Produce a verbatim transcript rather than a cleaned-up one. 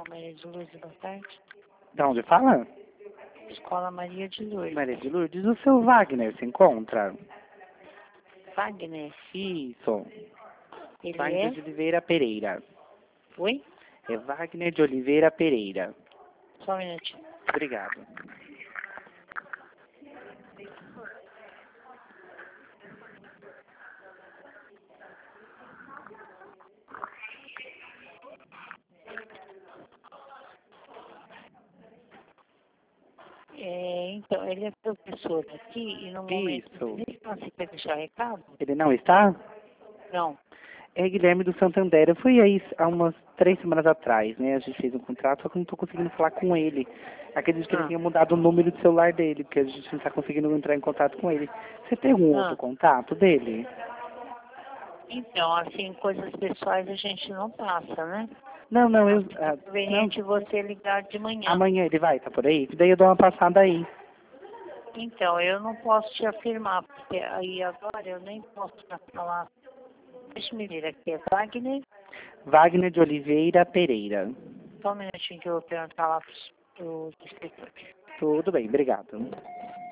Maria de Lourdes, boa tarde. Da onde fala? Escola Maria de Lourdes. Maria de Lourdes. O seu Wagner se encontra? Wagner, Isso. ele Wagner é? de Oliveira Pereira. Oi? É Wagner de Oliveira Pereira. Só um minutinho. Obrigado. É, então, ele é professor aqui e no momento Isso. ele não se quer deixar recado? Ele não está? Não. É Guilherme do Santander. Eu fui aí há umas três semanas atrás, né? A gente fez um contrato, só que eu não estou conseguindo falar com ele. Acredito que ele Ah, tenha mudado o número de celular dele, porque a gente não está conseguindo entrar em contato com ele. Você tem algum outro ah. contato dele? Então, assim, coisas pessoais a gente não passa, né? Não, não, eu... É ah, não, conveniente você ligar de manhã. amanhã ele vai, tá por aí? Daí eu dou uma passada aí. Então, eu não posso te afirmar, porque aí agora eu nem posso falar. Deixa eu me ver aqui, é Wagner. Wagner de Oliveira Pereira. Só um minutinho que eu vou perguntar lá pros, pros escritores. Tudo bem, obrigado.